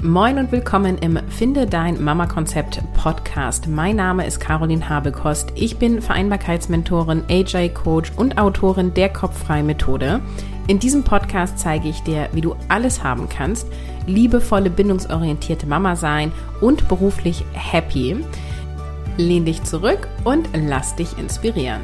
Moin und willkommen im Finde dein Mama-Konzept Podcast. Mein Name ist Caroline Habekost. Ich bin Vereinbarkeitsmentorin, AJ-Coach und Autorin der Kopffrei-Methode. In diesem Podcast zeige ich dir, wie du alles haben kannst, liebevolle, bindungsorientierte Mama sein und beruflich happy. Lehn dich zurück und lass dich inspirieren.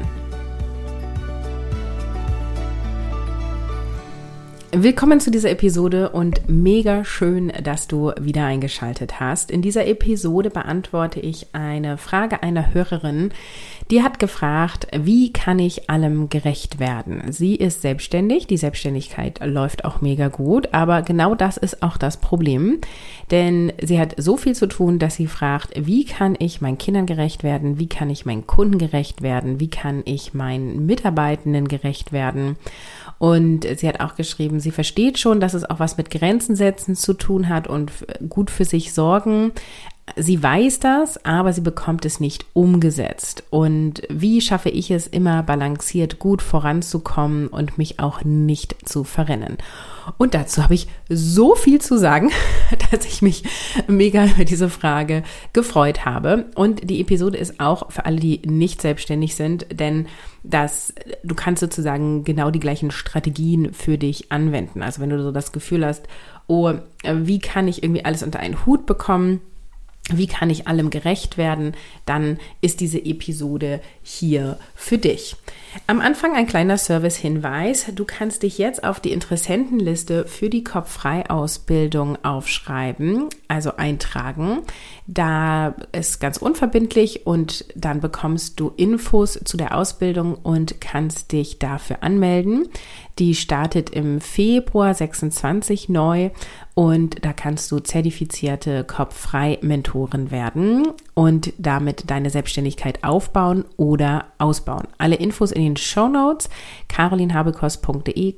Willkommen zu dieser Episode und mega schön, dass du wieder eingeschaltet hast. In dieser Episode beantworte ich eine Frage einer Hörerin, die hat gefragt, wie kann ich allem gerecht werden? Sie ist selbstständig, die Selbstständigkeit läuft auch mega gut, aber genau das ist auch das Problem, denn sie hat so viel zu tun, dass sie fragt, wie kann ich meinen Kindern gerecht werden? Wie kann ich meinen Kunden gerecht werden? Wie kann ich meinen Mitarbeitenden gerecht werden? Und sie hat auch geschrieben, sie versteht schon, dass es auch was mit Grenzen setzen zu tun hat und gut für sich sorgen. Sie weiß das, aber sie bekommt es nicht umgesetzt. Und wie schaffe ich es, immer balanciert gut voranzukommen und mich auch nicht zu verrennen? Und dazu habe ich so viel zu sagen, dass ich mich mega über diese Frage gefreut habe. Und die Episode ist auch für alle, die nicht selbstständig sind, denn du kannst sozusagen genau die gleichen Strategien für dich anwenden. Also wenn du so das Gefühl hast, oh, wie kann ich irgendwie alles unter einen Hut bekommen? Wie kann ich allem gerecht werden? Dann ist diese Episode hier für dich. Am Anfang ein kleiner Service-Hinweis. Du kannst dich jetzt auf die Interessentenliste für die Kopffrei-Ausbildung aufschreiben, also eintragen. Da ist ganz unverbindlich und dann bekommst du Infos zu der Ausbildung und kannst dich dafür anmelden. Die startet im Februar 26 neu und da kannst du zertifizierte Kopffrei-Mentorin werden und damit deine Selbstständigkeit aufbauen oder ausbauen. Alle Infos in den Shownotes, carolinhabekost.de,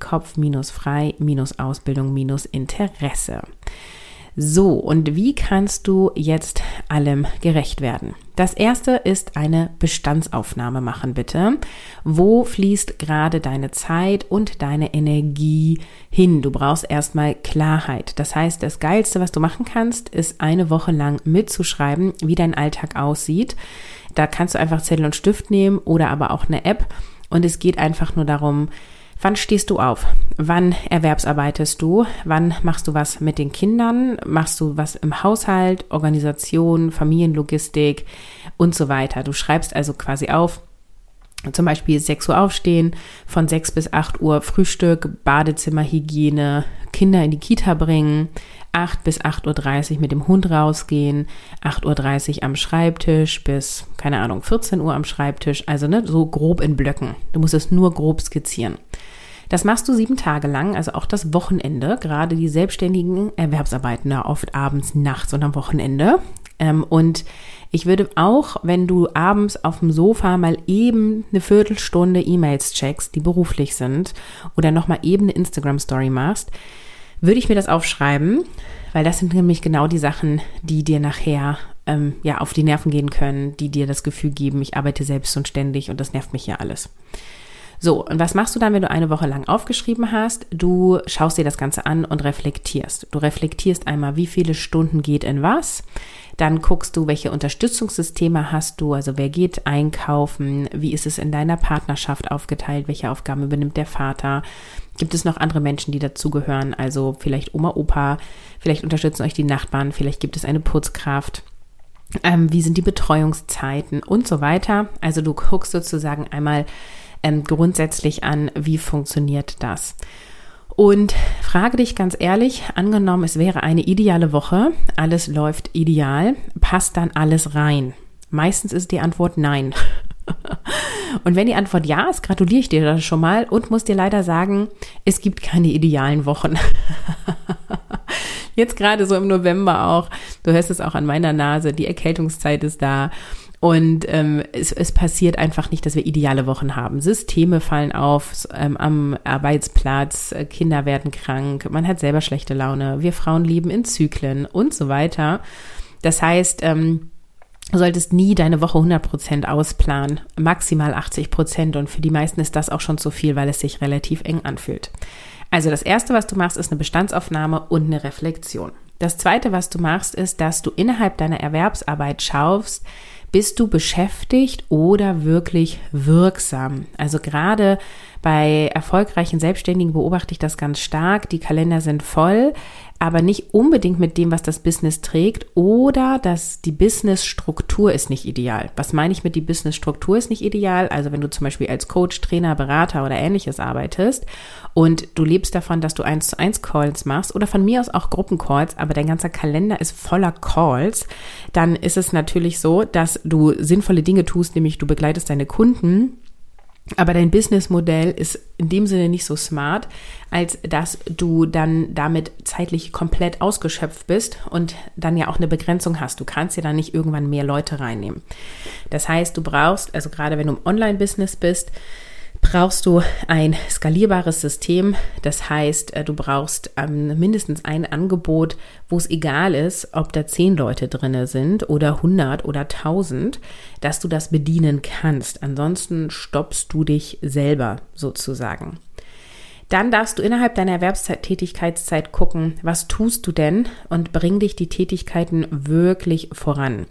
Kopf-frei-Ausbildung-Interesse. So, und wie kannst du jetzt allem gerecht werden? Das erste ist eine Bestandsaufnahme machen, bitte. Wo fließt gerade deine Zeit und deine Energie hin? Du brauchst erstmal Klarheit. Das heißt, das Geilste, was du machen kannst, ist eine Woche lang mitzuschreiben, wie dein Alltag aussieht. Da kannst du einfach Zettel und Stift nehmen oder aber auch eine App. Und es geht einfach nur darum, wann stehst du auf? Wann erwerbsarbeitest du? Wann machst du was mit den Kindern? Machst du was im Haushalt, Organisation, Familienlogistik und so weiter? Du schreibst also quasi auf, zum Beispiel 6 Uhr aufstehen, von 6 bis 8 Uhr Frühstück, Badezimmerhygiene, Kinder in die Kita bringen, 8 bis 8.30 Uhr mit dem Hund rausgehen, 8.30 Uhr am Schreibtisch bis, 14 Uhr am Schreibtisch, also so grob in Blöcken. Du musst es nur grob skizzieren. Das machst du 7 Tage lang, also auch das Wochenende, gerade die selbstständigen Erwerbsarbeitende, oft abends, nachts und am Wochenende. Und ich würde auch, wenn du abends auf dem Sofa mal eben eine Viertelstunde E-Mails checkst, die beruflich sind, oder nochmal eben eine Instagram-Story machst, würde ich mir das aufschreiben, weil das sind nämlich genau die Sachen, die dir nachher auf die Nerven gehen können, die dir das Gefühl geben, ich arbeite selbst und ständig und das nervt mich ja alles. So, und was machst du dann, wenn du eine Woche lang aufgeschrieben hast? Du schaust dir das Ganze an und reflektierst. Du reflektierst einmal, wie viele Stunden geht in was. Dann guckst du, welche Unterstützungssysteme hast du, also wer geht einkaufen, wie ist es in deiner Partnerschaft aufgeteilt, welche Aufgaben übernimmt der Vater. Gibt es noch andere Menschen, die dazugehören, also vielleicht Oma, Opa, vielleicht unterstützen euch die Nachbarn, vielleicht gibt es eine Putzkraft. Wie sind die Betreuungszeiten und so weiter. Also du guckst sozusagen einmal grundsätzlich an, wie funktioniert das. Und frage dich ganz ehrlich, angenommen, es wäre eine ideale Woche, alles läuft ideal, passt dann alles rein? Meistens ist die Antwort nein. Und wenn die Antwort ja ist, gratuliere ich dir das schon mal und muss dir leider sagen, es gibt keine idealen Wochen. Jetzt gerade so im November auch, du hörst es auch an meiner Nase, die Erkältungszeit ist da. Und es passiert einfach nicht, dass wir ideale Wochen haben. Systeme fallen auf am Arbeitsplatz, Kinder werden krank, man hat selber schlechte Laune, wir Frauen leben in Zyklen und so weiter. Das heißt, du solltest nie deine Woche 100% ausplanen, maximal 80% und für die meisten ist das auch schon zu viel, weil es sich relativ eng anfühlt. Also das Erste, was du machst, ist eine Bestandsaufnahme und eine Reflexion. Das Zweite, was du machst, ist, dass du innerhalb deiner Erwerbsarbeit schaust, bist du beschäftigt oder wirklich wirksam? Also gerade bei erfolgreichen Selbstständigen beobachte ich das ganz stark. Die Kalender sind voll, aber nicht unbedingt mit dem, was das Business trägt, oder dass die Businessstruktur ist nicht ideal. Was meine ich mit die Businessstruktur ist nicht ideal? Also wenn du zum Beispiel als Coach, Trainer, Berater oder Ähnliches arbeitest und du lebst davon, dass du 1:1 Calls machst oder von mir aus auch Gruppencalls, aber dein ganzer Kalender ist voller Calls, dann ist es natürlich so, dass du sinnvolle Dinge tust, nämlich du begleitest deine Kunden. Aber dein Businessmodell ist in dem Sinne nicht so smart, als dass du dann damit zeitlich komplett ausgeschöpft bist und dann ja auch eine Begrenzung hast. Du kannst ja dann nicht irgendwann mehr Leute reinnehmen. Das heißt, du brauchst, also gerade wenn du im Online-Business bist, brauchst du ein skalierbares System. Das heißt, du brauchst mindestens ein Angebot, wo es egal ist, ob da 10 Leute drin sind oder 100 oder 1000, dass du das bedienen kannst. Ansonsten stoppst du dich selber sozusagen. Dann darfst du innerhalb deiner Erwerbstätigkeitszeit gucken, was tust du denn, und bring dich die Tätigkeiten wirklich voran.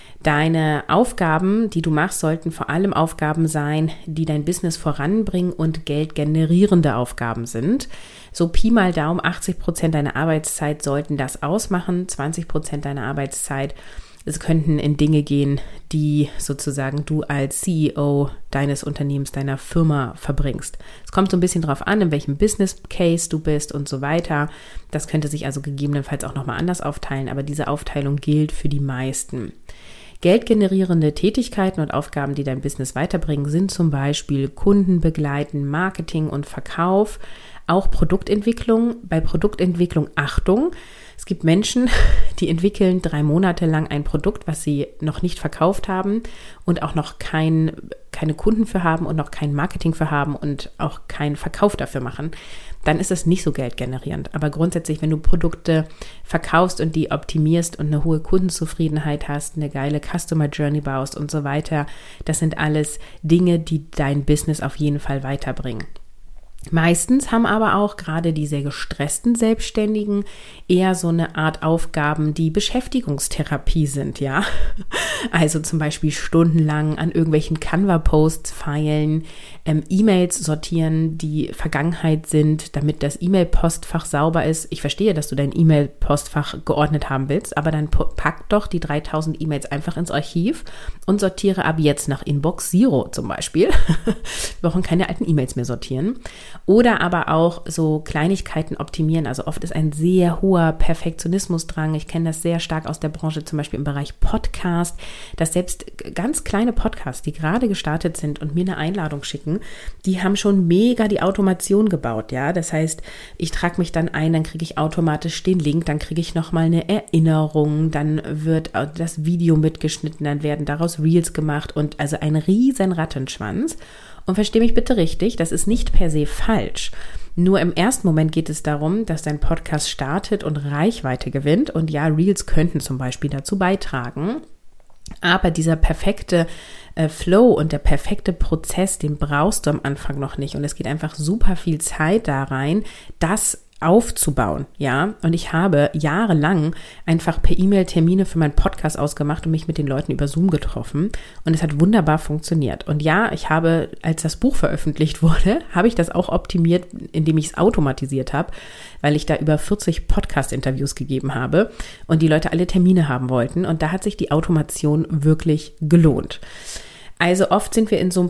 Deine Aufgaben, die du machst, sollten vor allem Aufgaben sein, die dein Business voranbringen und geldgenerierende Aufgaben sind. So Pi mal Daumen, 80% deiner Arbeitszeit sollten das ausmachen, 20% deiner Arbeitszeit. Es könnten in Dinge gehen, die sozusagen du als CEO deines Unternehmens, deiner Firma verbringst. Es kommt so ein bisschen drauf an, in welchem Business Case du bist und so weiter. Das könnte sich also gegebenenfalls auch nochmal anders aufteilen, aber diese Aufteilung gilt für die meisten. Geldgenerierende Tätigkeiten und Aufgaben, die dein Business weiterbringen, sind zum Beispiel Kunden begleiten, Marketing und Verkauf, auch Produktentwicklung. Bei Produktentwicklung Achtung, es gibt Menschen, die entwickeln 3 Monate lang ein Produkt, was sie noch nicht verkauft haben und auch noch keine Kunden für haben und noch kein Marketing für haben und auch keinen Verkauf dafür machen. Dann ist es nicht so geldgenerierend. Aber grundsätzlich, wenn du Produkte verkaufst und die optimierst und eine hohe Kundenzufriedenheit hast, eine geile Customer Journey baust und so weiter, das sind alles Dinge, die dein Business auf jeden Fall weiterbringen. Meistens haben aber auch gerade die sehr gestressten Selbstständigen eher so eine Art Aufgaben, die Beschäftigungstherapie sind, ja. Also zum Beispiel stundenlang an irgendwelchen Canva-Posts feilen, E-Mails sortieren, die Vergangenheit sind, damit das E-Mail-Postfach sauber ist. Ich verstehe, dass du dein E-Mail-Postfach geordnet haben willst, aber dann pack doch die 3000 E-Mails einfach ins Archiv und sortiere ab jetzt nach Inbox Zero zum Beispiel. Wir brauchen keine alten E-Mails mehr sortieren. Oder aber auch so Kleinigkeiten optimieren. Also oft ist ein sehr hoher Perfektionismusdrang. Ich kenne das sehr stark aus der Branche, zum Beispiel im Bereich Podcast, dass selbst ganz kleine Podcasts, die gerade gestartet sind und mir eine Einladung schicken, die haben schon mega die Automation gebaut. Ja, das heißt, ich trage mich dann ein, dann kriege ich automatisch den Link, dann kriege ich nochmal eine Erinnerung, dann wird das Video mitgeschnitten, dann werden daraus Reels gemacht und also ein riesen Rattenschwanz. Und versteh mich bitte richtig, das ist nicht per se falsch. Nur im ersten Moment geht es darum, dass dein Podcast startet und Reichweite gewinnt. Und ja, Reels könnten zum Beispiel dazu beitragen. Aber dieser perfekte Flow und der perfekte Prozess, den brauchst du am Anfang noch nicht. Und es geht einfach super viel Zeit da rein, das aufzubauen, ja. Und ich habe jahrelang einfach per E-Mail Termine für meinen Podcast ausgemacht und mich mit den Leuten über Zoom getroffen. Und es hat wunderbar funktioniert. Und ja, ich habe, als das Buch veröffentlicht wurde, habe ich das auch optimiert, indem ich es automatisiert habe, weil ich da über 40 Podcast-Interviews gegeben habe und die Leute alle Termine haben wollten. Und da hat sich die Automation wirklich gelohnt. Also oft sind wir in so einem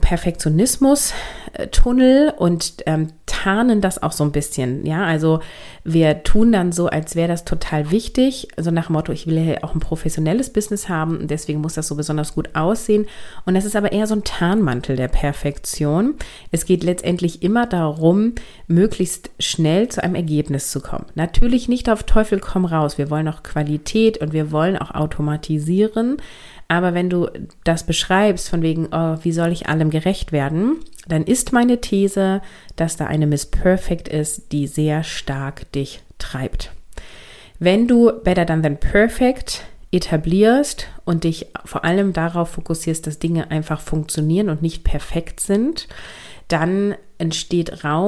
Perfektionismus-Tunnel und tarnen das auch so ein bisschen. Ja, also wir tun dann so, als wäre das total wichtig. Also nach dem Motto, ich will ja auch ein professionelles Business haben und deswegen muss das so besonders gut aussehen. Und das ist aber eher so ein Tarnmantel der Perfektion. Es geht letztendlich immer darum, möglichst schnell zu einem Ergebnis zu kommen. Natürlich nicht auf Teufel komm raus. Wir wollen auch Qualität und wir wollen auch automatisieren. Aber wenn du das beschreibst, von wegen, oh, wie soll ich allem gerecht werden, dann ist meine These, dass da eine Miss Perfect ist, die sehr stark dich treibt. Wenn du Better Than Perfect etablierst und dich vor allem darauf fokussierst, dass Dinge einfach funktionieren und nicht perfekt sind, dann entsteht Raum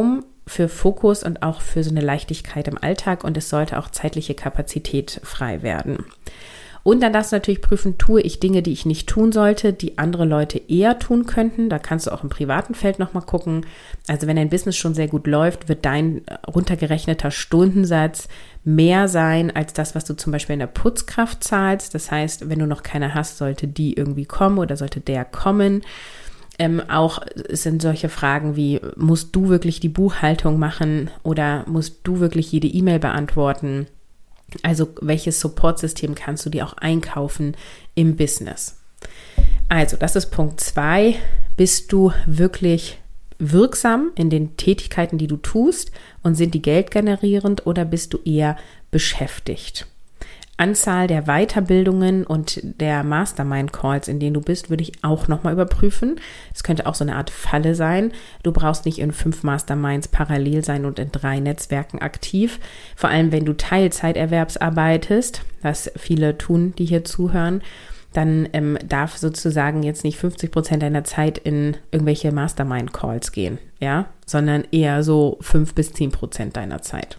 für Fokus und auch für so eine Leichtigkeit im Alltag und es sollte auch zeitliche Kapazität frei werden. Und dann darfst du natürlich prüfen, tue ich Dinge, die ich nicht tun sollte, die andere Leute eher tun könnten. Da kannst du auch im privaten Feld nochmal gucken. Also wenn dein Business schon sehr gut läuft, wird dein runtergerechneter Stundensatz mehr sein als das, was du zum Beispiel in der Putzkraft zahlst. Das heißt, wenn du noch keine hast, sollte die irgendwie kommen oder sollte der kommen. Auch sind solche Fragen wie, musst du wirklich die Buchhaltung machen oder musst du wirklich jede E-Mail beantworten? Also welches Supportsystem kannst du dir auch einkaufen im Business? Also das ist Punkt 2. Bist du wirklich wirksam in den Tätigkeiten, die du tust und sind die geldgenerierend oder bist du eher beschäftigt? Anzahl der Weiterbildungen und der Mastermind-Calls, in denen du bist, würde ich auch nochmal überprüfen. Es könnte auch so eine Art Falle sein. Du brauchst nicht in 5 Masterminds parallel sein und in 3 Netzwerken aktiv. Vor allem, wenn du Teilzeiterwerbsarbeitest, was viele tun, die hier zuhören, dann darf sozusagen jetzt nicht 50% deiner Zeit in irgendwelche Mastermind-Calls gehen, ja, sondern eher so 5-10% deiner Zeit.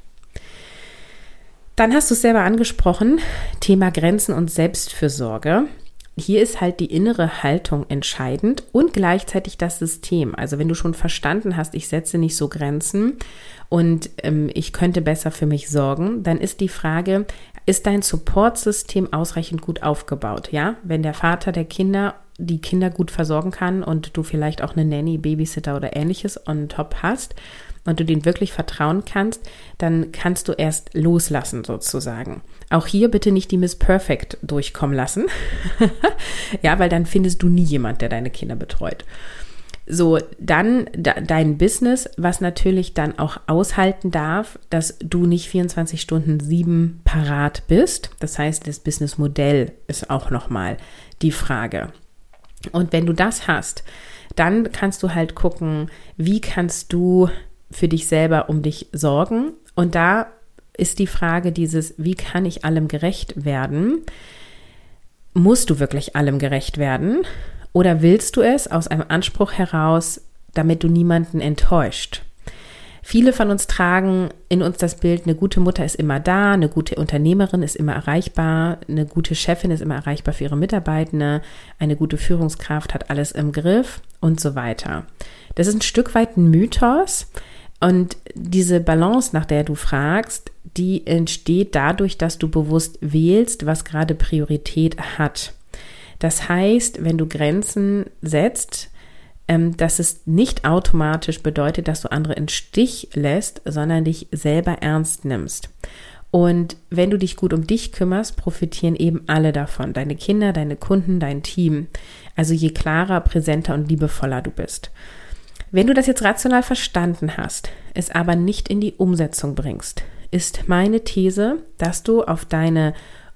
Dann hast du es selber angesprochen, Thema Grenzen und Selbstfürsorge. Hier ist halt die innere Haltung entscheidend und gleichzeitig das System. Also wenn du schon verstanden hast, ich setze nicht so Grenzen und ich könnte besser für mich sorgen, dann ist die Frage, ist dein Supportsystem ausreichend gut aufgebaut? Ja, wenn der Vater der Kinder die Kinder gut versorgen kann und du vielleicht auch eine Nanny, Babysitter oder ähnliches on top hast, und du denen wirklich vertrauen kannst, dann kannst du erst loslassen sozusagen. Auch hier bitte nicht die Miss Perfect durchkommen lassen. Ja, weil dann findest du nie jemand, der deine Kinder betreut. So, dann dein Business, was natürlich dann auch aushalten darf, dass du nicht 24/7 parat bist. Das heißt, das Businessmodell ist auch nochmal die Frage. Und wenn du das hast, dann kannst du halt gucken, wie kannst du für dich selber um dich sorgen. Und da ist die Frage wie kann ich allem gerecht werden? Musst du wirklich allem gerecht werden? Oder willst du es aus einem Anspruch heraus, damit du niemanden enttäuscht? Viele von uns tragen in uns das Bild, eine gute Mutter ist immer da, eine gute Unternehmerin ist immer erreichbar, eine gute Chefin ist immer erreichbar für ihre Mitarbeitende, eine gute Führungskraft hat alles im Griff und so weiter. Das ist ein Stück weit ein Mythos. Und diese Balance, nach der du fragst, die entsteht dadurch, dass du bewusst wählst, was gerade Priorität hat. Das heißt, wenn du Grenzen setzt, dass es nicht automatisch bedeutet, dass du andere im Stich lässt, sondern dich selber ernst nimmst. Und wenn du dich gut um dich kümmerst, profitieren eben alle davon. Deine Kinder, deine Kunden, dein Team. Also je klarer, präsenter und liebevoller du bist. Wenn du das jetzt rational verstanden hast, es aber nicht in die Umsetzung bringst, ist meine These, dass du auf deine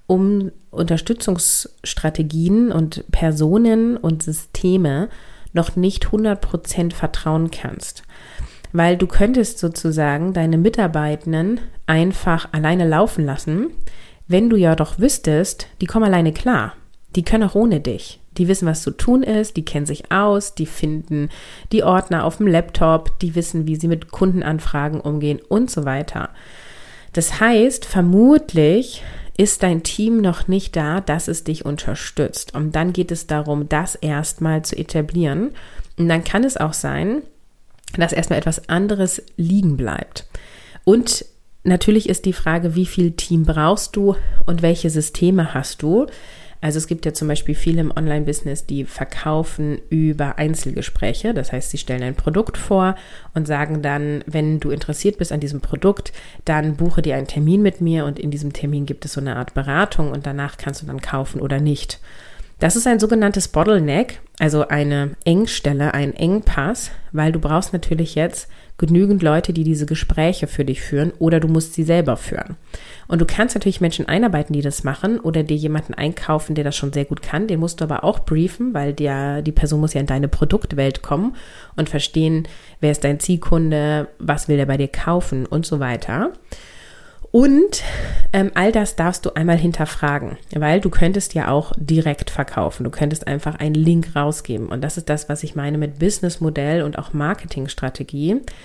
Unterstützungsstrategien und Personen und Systeme noch nicht 100% vertrauen kannst. Weil du könntest sozusagen deine Mitarbeitenden einfach alleine laufen lassen, wenn du ja doch wüsstest, die kommen alleine klar. Die können auch ohne dich. Die wissen, was zu tun ist, die kennen sich aus, die finden die Ordner auf dem Laptop, die wissen, wie sie mit Kundenanfragen umgehen und so weiter. Das heißt, vermutlich ist dein Team noch nicht da, dass es dich unterstützt. Und dann geht es darum, das erstmal zu etablieren. Und dann kann es auch sein, dass erstmal etwas anderes liegen bleibt. Und natürlich ist die Frage, wie viel Team brauchst du und welche Systeme hast du? Also es gibt ja zum Beispiel viele im Online-Business, die verkaufen über Einzelgespräche. Das heißt, sie stellen ein Produkt vor und sagen dann, wenn du interessiert bist an diesem Produkt, dann buche dir einen Termin mit mir und in diesem Termin gibt es so eine Art Beratung und danach kannst du dann kaufen oder nicht. Das ist ein sogenanntes Bottleneck, also eine Engstelle, ein Engpass, weil du brauchst natürlich jetzt genügend Leute, die diese Gespräche für dich führen oder du musst sie selber führen. Und du kannst natürlich Menschen einarbeiten, die das machen oder dir jemanden einkaufen, der das schon sehr gut kann. Den musst du aber auch briefen, weil die Person muss ja in deine Produktwelt kommen und verstehen, wer ist dein Zielkunde, was will der bei dir kaufen und so weiter. Und all das darfst du einmal hinterfragen, weil du könntest ja auch direkt verkaufen. Du könntest einfach einen Link rausgeben. Und das ist das, was ich meine mit Businessmodell und auch Marketingstrategie.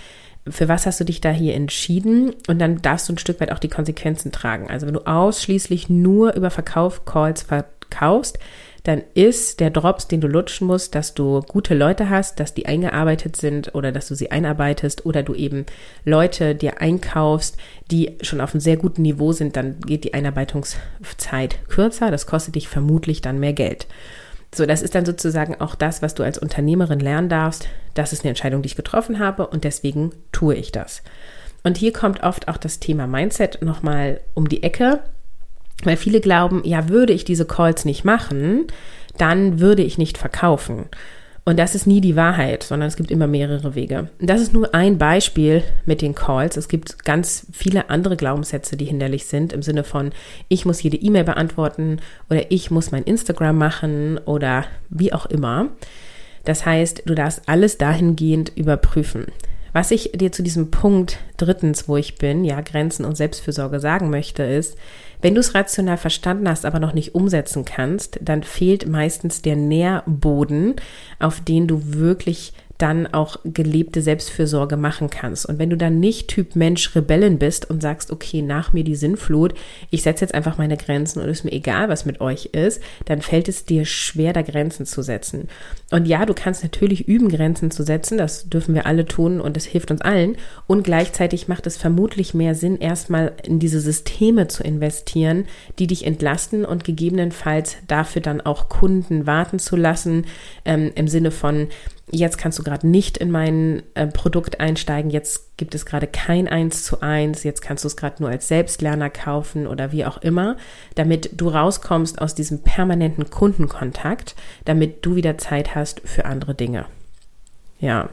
für was hast du dich da hier entschieden? Und dann darfst du ein Stück weit auch die Konsequenzen tragen. Also wenn du ausschließlich nur über Calls verkaufst, dann ist der Drops, den du lutschen musst, dass du gute Leute hast, dass die eingearbeitet sind oder dass du sie einarbeitest oder du eben Leute dir einkaufst, die schon auf einem sehr guten Niveau sind, dann geht die Einarbeitungszeit kürzer. Das kostet dich vermutlich dann mehr Geld. So, das ist dann sozusagen auch das, was du als Unternehmerin lernen darfst. Das ist eine Entscheidung, die ich getroffen habe und deswegen tue ich das. Und hier kommt oft auch das Thema Mindset nochmal um die Ecke. Weil viele glauben, ja, würde ich diese Calls nicht machen, dann würde ich nicht verkaufen. Und das ist nie die Wahrheit, sondern es gibt immer mehrere Wege. Und das ist nur ein Beispiel mit den Calls. Es gibt ganz viele andere Glaubenssätze, die hinderlich sind, im Sinne von, ich muss jede E-Mail beantworten oder ich muss mein Instagram machen oder wie auch immer. Das heißt, du darfst alles dahingehend überprüfen. Was ich dir zu diesem Punkt 3, wo ich bin, ja, Grenzen und Selbstfürsorge sagen möchte, ist, wenn du es rational verstanden hast, aber noch nicht umsetzen kannst, dann fehlt meistens der Nährboden, auf den du wirklich dann auch gelebte Selbstfürsorge machen kannst. Und wenn du dann nicht Typ Mensch Rebellen bist und sagst, okay, nach mir die Sinnflut, ich setze jetzt einfach meine Grenzen und ist mir egal, was mit euch ist, dann fällt es dir schwer, da Grenzen zu setzen. Und ja, du kannst natürlich üben, Grenzen zu setzen, das dürfen wir alle tun und das hilft uns allen. Und gleichzeitig macht es vermutlich mehr Sinn, erstmal in diese Systeme zu investieren, die dich entlasten und gegebenenfalls dafür dann auch Kunden warten zu lassen, im Sinne von, jetzt kannst du gerade nicht in mein Produkt einsteigen, jetzt gibt es gerade kein 1:1, jetzt kannst du es gerade nur als Selbstlerner kaufen oder wie auch immer, damit du rauskommst aus diesem permanenten Kundenkontakt, damit du wieder Zeit hast für andere Dinge. Ja.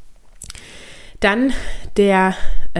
Dann der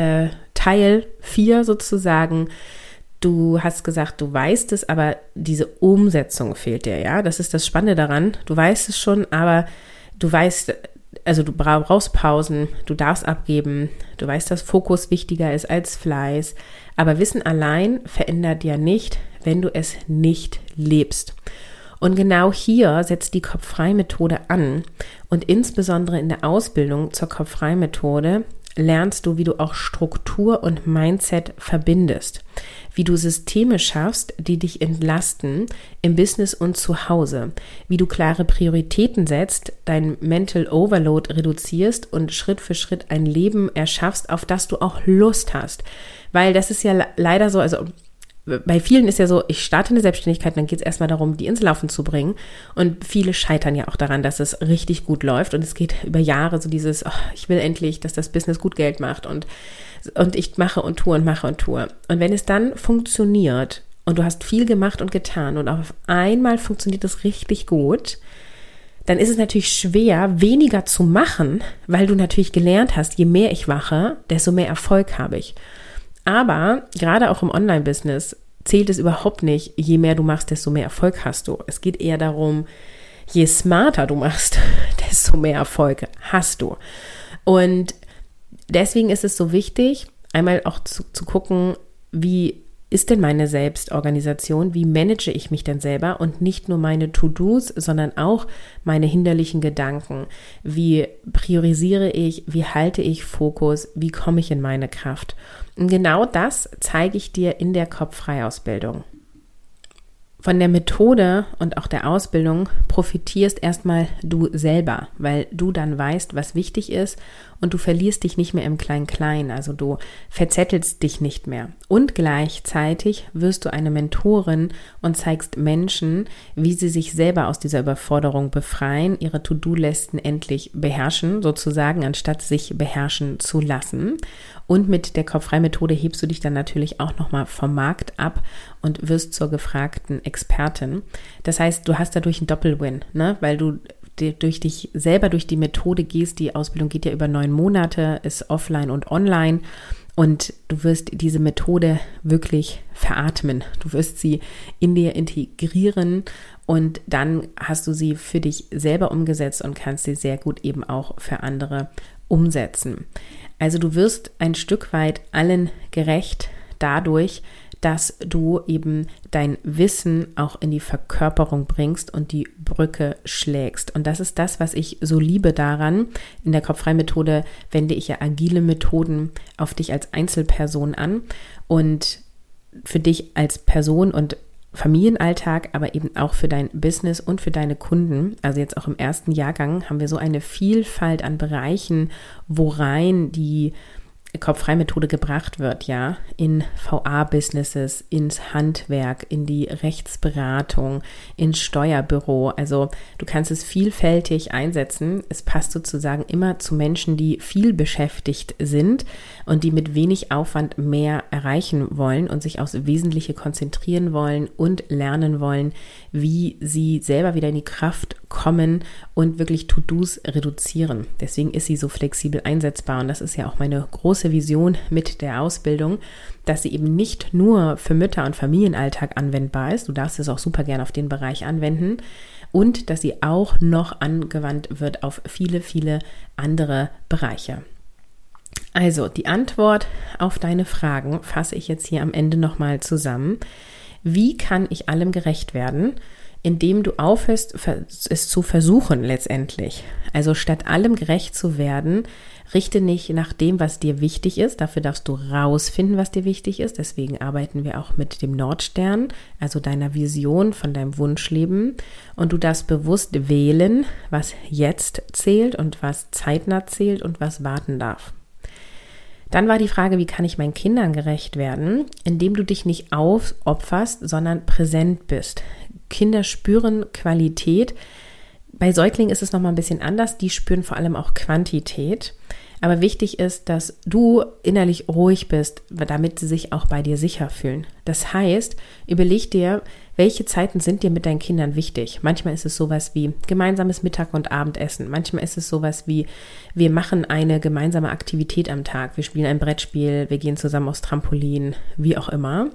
Teil 4 sozusagen. Du hast gesagt, du weißt es, aber diese Umsetzung fehlt dir, ja. Das ist das Spannende daran. Du weißt es schon, aber du weißt, also du brauchst Pausen, du darfst abgeben, du weißt, dass Fokus wichtiger ist als Fleiß, aber Wissen allein verändert ja nicht, wenn du es nicht lebst. Und genau hier setzt die Kopf-frei-Methode an und insbesondere in der Ausbildung zur Kopf-frei-Methode lernst du, wie du auch Struktur und Mindset verbindest, wie du Systeme schaffst, die dich entlasten im Business und zu Hause, wie du klare Prioritäten setzt, dein Mental Overload reduzierst und Schritt für Schritt ein Leben erschaffst, auf das du auch Lust hast. Weil das ist ja leider so, also bei vielen ist ja so, ich starte eine Selbstständigkeit, dann geht es erstmal darum, die ins Laufen zu bringen. Und viele scheitern ja auch daran, dass es richtig gut läuft. Und es geht über Jahre so dieses, oh, ich will endlich, dass das Business gut Geld macht. Und ich mache und tue und mache und tue. Und wenn es dann funktioniert und du hast viel gemacht und getan und auf einmal funktioniert es richtig gut, dann ist es natürlich schwer, weniger zu machen, weil du natürlich gelernt hast, je mehr ich mache, desto mehr Erfolg habe ich. Aber gerade auch im Online-Business zählt es überhaupt nicht, je mehr du machst, desto mehr Erfolg hast du. Es geht eher darum, je smarter du machst, desto mehr Erfolg hast du. Und deswegen ist es so wichtig, einmal auch zu gucken, wie ist denn meine Selbstorganisation, wie manage ich mich denn selber und nicht nur meine To-Dos, sondern auch meine hinderlichen Gedanken. Wie priorisiere ich, wie halte ich Fokus, wie komme ich in meine Kraft? Und genau das zeige ich dir in der Kopf-frei-Ausbildung. Von der Methode und auch der Ausbildung profitierst erstmal du selber, weil du dann weißt, was wichtig ist und du verlierst dich nicht mehr im Klein-Klein, also du verzettelst dich nicht mehr. Und gleichzeitig wirst du eine Mentorin und zeigst Menschen, wie sie sich selber aus dieser Überforderung befreien, ihre To-Do-Listen endlich beherrschen, sozusagen, anstatt sich beherrschen zu lassen. Und mit der Kopf-frei-Methode hebst du dich dann natürlich auch nochmal vom Markt ab und wirst zur gefragten Expertin. Das heißt, du hast dadurch einen Doppelwin, ne? Weil du durch dich selber durch die Methode gehst. Die Ausbildung geht ja über 9 Monate, ist offline und online. Und du wirst diese Methode wirklich veratmen. Du wirst sie in dir integrieren und dann hast du sie für dich selber umgesetzt und kannst sie sehr gut eben auch für andere umsetzen. Also du wirst ein Stück weit allen gerecht dadurch, dass du eben dein Wissen auch in die Verkörperung bringst und die Brücke schlägst. Und das ist das, was ich so liebe daran. In der Kopffrei-Methode wende ich ja agile Methoden auf dich als Einzelperson an und für dich als Person und Familienalltag, aber eben auch für dein Business und für deine Kunden. Also jetzt auch im ersten Jahrgang haben wir so eine Vielfalt an Bereichen, wo rein die Kopffrei-Methode gebracht wird, ja, in VA-Businesses, ins Handwerk, in die Rechtsberatung, ins Steuerbüro. Also du kannst es vielfältig einsetzen. Es passt sozusagen immer zu Menschen, die viel beschäftigt sind und die mit wenig Aufwand mehr erreichen wollen und sich aufs Wesentliche konzentrieren wollen und lernen wollen, wie sie selber wieder in die Kraft kommen und wirklich To-Dos reduzieren. Deswegen ist sie so flexibel einsetzbar und das ist ja auch meine große Vision mit der Ausbildung, dass sie eben nicht nur für Mütter- und Familienalltag anwendbar ist, du darfst es auch super gerne auf den Bereich anwenden und dass sie auch noch angewandt wird auf viele, viele andere Bereiche. Also die Antwort auf deine Fragen fasse ich jetzt hier am Ende nochmal zusammen. Wie kann ich allem gerecht werden? Indem du aufhörst, es zu versuchen letztendlich. Also statt allem gerecht zu werden, richte nicht nach dem, was dir wichtig ist. Dafür darfst du rausfinden, was dir wichtig ist. Deswegen arbeiten wir auch mit dem Nordstern, also deiner Vision von deinem Wunschleben. Und du darfst bewusst wählen, was jetzt zählt und was zeitnah zählt und was warten darf. Dann war die Frage, wie kann ich meinen Kindern gerecht werden, indem du dich nicht aufopferst, sondern präsent bist. Kinder spüren Qualität. Bei Säuglingen ist es nochmal ein bisschen anders. Die spüren vor allem auch Quantität. Aber wichtig ist, dass du innerlich ruhig bist, damit sie sich auch bei dir sicher fühlen. Das heißt, überleg dir, welche Zeiten sind dir mit deinen Kindern wichtig? Manchmal ist es sowas wie gemeinsames Mittag- und Abendessen. Manchmal ist es sowas wie, wir machen eine gemeinsame Aktivität am Tag. Wir spielen ein Brettspiel, wir gehen zusammen aufs Trampolin, wie auch immer.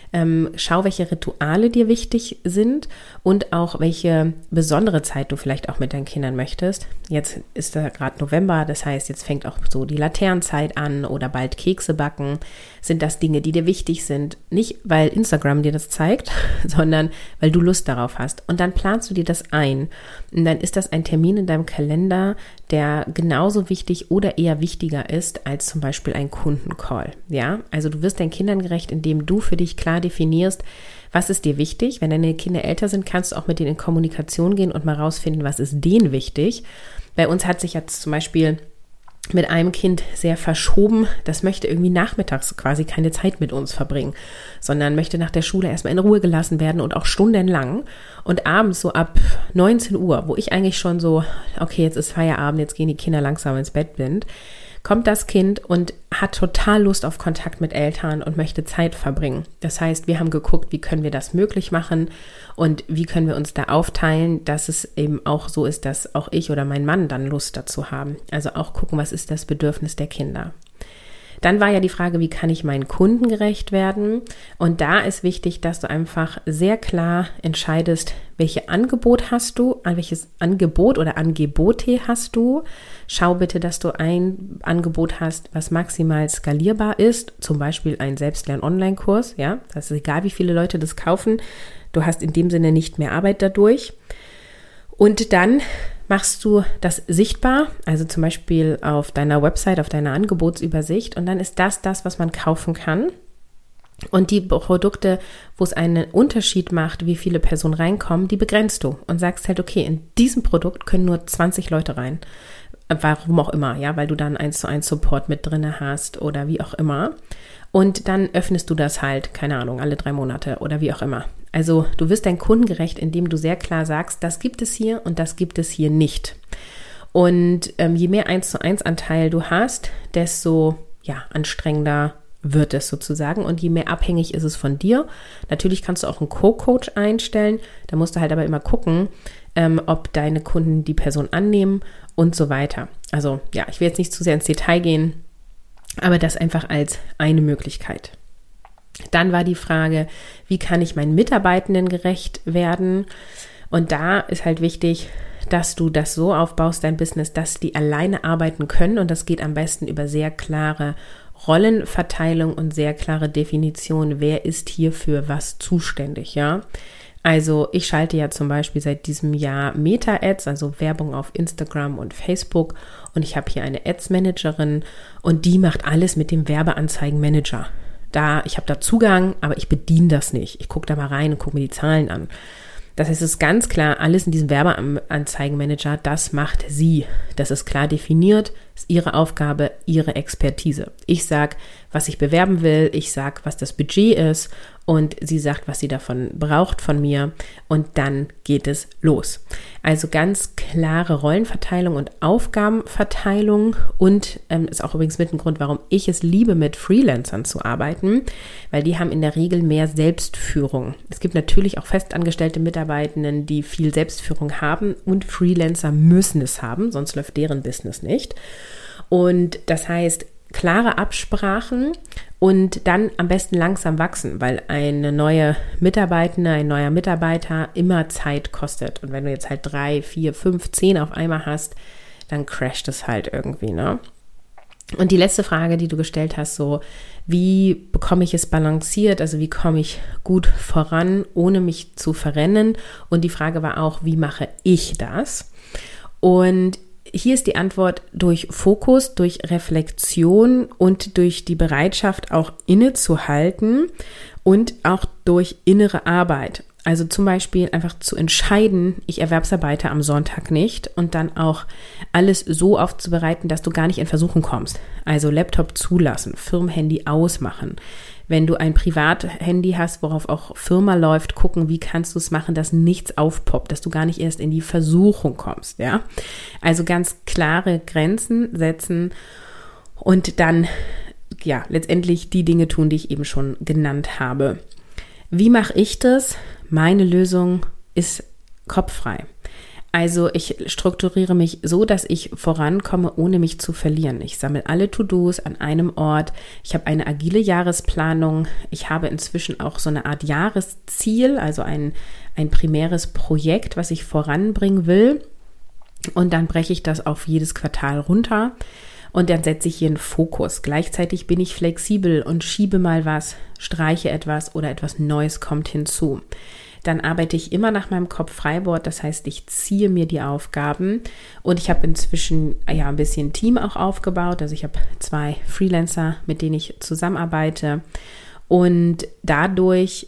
Schau, welche Rituale dir wichtig sind und auch welche besondere Zeit du vielleicht auch mit deinen Kindern möchtest. Jetzt ist da gerade November, das heißt, jetzt fängt auch so die Laternenzeit an oder bald Kekse backen. Sind das Dinge, die dir wichtig sind? Nicht, weil Instagram dir das zeigt, sondern weil du Lust darauf hast. Und dann planst du dir das ein. Und dann ist das ein Termin in deinem Kalender, der genauso wichtig oder eher wichtiger ist als zum Beispiel ein Kundencall. Ja, also du wirst deinen Kindern gerecht, indem du für dich klar definierst, was ist dir wichtig. Wenn deine Kinder älter sind, kannst du auch mit denen in Kommunikation gehen und mal rausfinden, was ist denen wichtig. Bei uns hat sich jetzt zum Beispiel mit einem Kind sehr verschoben, das möchte irgendwie nachmittags quasi keine Zeit mit uns verbringen, sondern möchte nach der Schule erstmal in Ruhe gelassen werden und auch stundenlang und abends so ab 19 Uhr, wo ich eigentlich schon so, okay, jetzt ist Feierabend, jetzt gehen die Kinder langsam ins Bett bin, kommt das Kind und hat total Lust auf Kontakt mit Eltern und möchte Zeit verbringen. Das heißt, wir haben geguckt, wie können wir das möglich machen und wie können wir uns da aufteilen, dass es eben auch so ist, dass auch ich oder mein Mann dann Lust dazu haben. Also auch gucken, was ist das Bedürfnis der Kinder. Dann war ja die Frage, wie kann ich meinen Kunden gerecht werden? Und da ist wichtig, dass du einfach sehr klar entscheidest, welches Angebot hast du, welches Angebot oder Angebote hast du. Schau bitte, dass du ein Angebot hast, was maximal skalierbar ist, zum Beispiel ein Selbstlern-Online-Kurs. Ja, das ist egal, wie viele Leute das kaufen. Du hast in dem Sinne nicht mehr Arbeit dadurch. Und dann machst du das sichtbar, also zum Beispiel auf deiner Website, auf deiner Angebotsübersicht und dann ist das, was man kaufen kann. Und die Produkte, wo es einen Unterschied macht, wie viele Personen reinkommen, die begrenzt du und sagst halt, okay, in diesem Produkt können nur 20 Leute rein. Warum auch immer, ja, weil du dann 1:1 Support mit drin hast oder wie auch immer. Und dann öffnest du das halt, keine Ahnung, alle 3 Monate oder wie auch immer. Also du wirst deinen Kunden gerecht, indem du sehr klar sagst, das gibt es hier und das gibt es hier nicht. Und je mehr 1:1 Anteil du hast, desto anstrengender wird es sozusagen und je mehr abhängig ist es von dir. Natürlich kannst du auch einen Co-Coach einstellen, da musst du halt aber immer gucken, ob deine Kunden die Person annehmen und so weiter. Also ja, ich will jetzt nicht zu sehr ins Detail gehen, aber das einfach als eine Möglichkeit. Dann war die Frage, wie kann ich meinen Mitarbeitenden gerecht werden? Und da ist halt wichtig, dass du das so aufbaust, dein Business, dass die alleine arbeiten können und das geht am besten über sehr klare Rollenverteilung und sehr klare Definition, wer ist hier für was zuständig, ja. Also ich schalte ja zum Beispiel seit diesem Jahr Meta-Ads, also Werbung auf Instagram und Facebook, und ich habe hier eine Ads-Managerin und die macht alles mit dem Werbeanzeigen-Manager. Ich habe da Zugang, aber ich bediene das nicht. Ich gucke da mal rein und gucke mir die Zahlen an. Das heißt, es ist ganz klar, alles in diesem Werbeanzeigenmanager, das macht sie. Das ist klar definiert, ist ihre Aufgabe, ihre Expertise. Ich sage, was ich bewerben will, ich sage, was das Budget ist und sie sagt, was sie davon braucht von mir und dann geht es los. Also ganz klare Rollenverteilung und Aufgabenverteilung und ist auch übrigens mit ein Grund, warum ich es liebe, mit Freelancern zu arbeiten, weil die haben in der Regel mehr Selbstführung. Es gibt natürlich auch festangestellte Mitarbeitenden, die viel Selbstführung haben und Freelancer müssen es haben, sonst läuft deren Business nicht. Und das heißt, klare Absprachen und dann am besten langsam wachsen, weil eine neue Mitarbeitende, ein neuer Mitarbeiter immer Zeit kostet. Und wenn du jetzt halt 3, 4, 5, 10 auf einmal hast, dann crasht es halt irgendwie, ne? Und die letzte Frage, die du gestellt hast, so, wie bekomme ich es balanciert, also wie komme ich gut voran, ohne mich zu verrennen? Und die Frage war auch, wie mache ich das? Und hier ist die Antwort durch Fokus, durch Reflexion und durch die Bereitschaft auch innezuhalten und auch durch innere Arbeit. Also zum Beispiel einfach zu entscheiden, ich erwerbsarbeite am Sonntag nicht und dann auch alles so aufzubereiten, dass du gar nicht in Versuchung kommst. Also Laptop zulassen, Firmenhandy ausmachen. Wenn du ein Privathandy hast, worauf auch Firma läuft, gucken, wie kannst du es machen, dass nichts aufpoppt, dass du gar nicht erst in die Versuchung kommst, ja. Also ganz klare Grenzen setzen und dann, ja, letztendlich die Dinge tun, die ich eben schon genannt habe. Wie mache ich das? Meine Lösung ist kopffrei. Also ich strukturiere mich so, dass ich vorankomme, ohne mich zu verlieren. Ich sammle alle To-Dos an einem Ort. Ich habe eine agile Jahresplanung. Ich habe inzwischen auch so eine Art Jahresziel, also ein primäres Projekt, was ich voranbringen will. Und dann breche ich das auf jedes Quartal runter. Und dann setze ich hier einen Fokus. Gleichzeitig bin ich flexibel und schiebe mal was, streiche etwas oder etwas Neues kommt hinzu. Dann arbeite ich immer nach meinem Kopf-Freiboard, das heißt, ich ziehe mir die Aufgaben und ich habe inzwischen ja ein bisschen Team auch aufgebaut. Also ich habe 2 Freelancer, mit denen ich zusammenarbeite und dadurch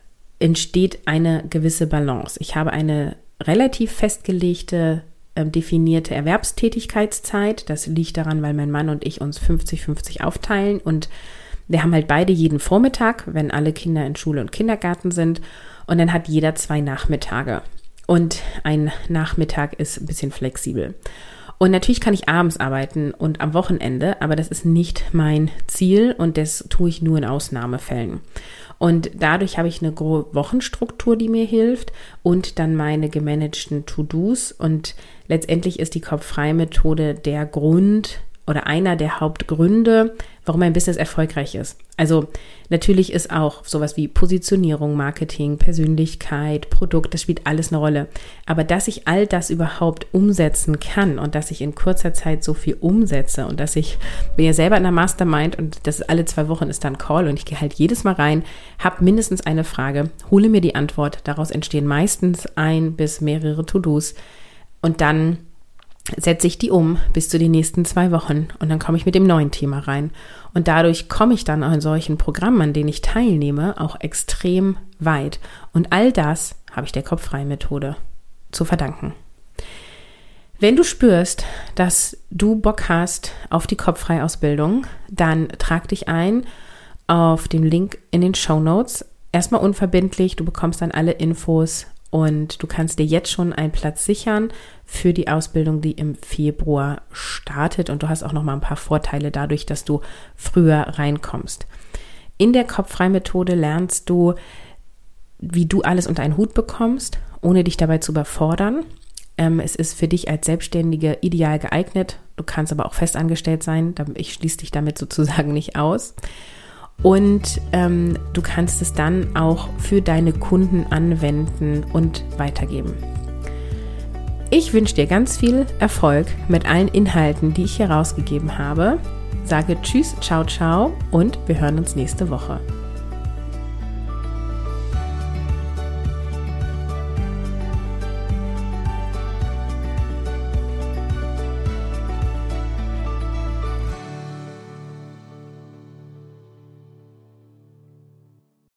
entsteht eine gewisse Balance. Ich habe eine relativ festgelegte definierte Erwerbstätigkeitszeit. Das liegt daran, weil mein Mann und ich uns 50-50 aufteilen und wir haben halt beide jeden Vormittag, wenn alle Kinder in Schule und Kindergarten sind und dann hat jeder 2 Nachmittage und ein Nachmittag ist ein bisschen flexibel. Und natürlich kann ich abends arbeiten und am Wochenende, aber das ist nicht mein Ziel und das tue ich nur in Ausnahmefällen. Und dadurch habe ich eine Wochenstruktur, die mir hilft und dann meine gemanagten To-Dos und letztendlich ist die Kopf-frei-Methode der Grund oder einer der Hauptgründe, warum ein Business erfolgreich ist. Also natürlich ist auch sowas wie Positionierung, Marketing, Persönlichkeit, Produkt, das spielt alles eine Rolle. Aber dass ich all das überhaupt umsetzen kann und dass ich in kurzer Zeit so viel umsetze und dass ich bin ja selber in der Mastermind und das ist alle 2 Wochen ist dann Call und ich gehe halt jedes Mal rein, habe mindestens eine Frage, hole mir die Antwort, daraus entstehen meistens 1 bis mehrere To-Dos und dann setze ich die um bis zu den nächsten 2 Wochen und dann komme ich mit dem neuen Thema rein. Und dadurch komme ich dann an solchen Programmen, an denen ich teilnehme, auch extrem weit. Und all das habe ich der Kopf-frei-Methode zu verdanken. Wenn du spürst, dass du Bock hast auf die Kopf-frei-Ausbildung, dann trag dich ein auf den Link in den Shownotes. Erstmal unverbindlich, du bekommst dann alle Infos und du kannst dir jetzt schon einen Platz sichern für die Ausbildung, die im Februar startet. Und du hast auch noch mal ein paar Vorteile dadurch, dass du früher reinkommst. In der Kopf-frei-Methode lernst du, wie du alles unter einen Hut bekommst, ohne dich dabei zu überfordern. Es ist für dich als Selbstständige ideal geeignet. Du kannst aber auch festangestellt sein. Ich schließe dich damit sozusagen nicht aus. Und du kannst es dann auch für deine Kunden anwenden und weitergeben. Ich wünsche dir ganz viel Erfolg mit allen Inhalten, die ich hier rausgegeben habe. sage Tschüss, ciao, ciao und wir hören uns nächste Woche.